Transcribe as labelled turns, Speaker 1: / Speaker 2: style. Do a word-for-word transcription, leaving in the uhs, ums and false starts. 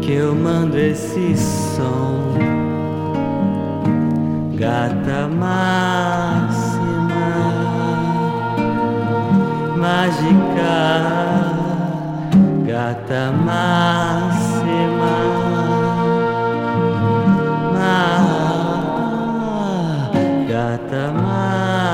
Speaker 1: que eu mando esse som. Gata máxima, mágica, gata máxima, má, gata máxima.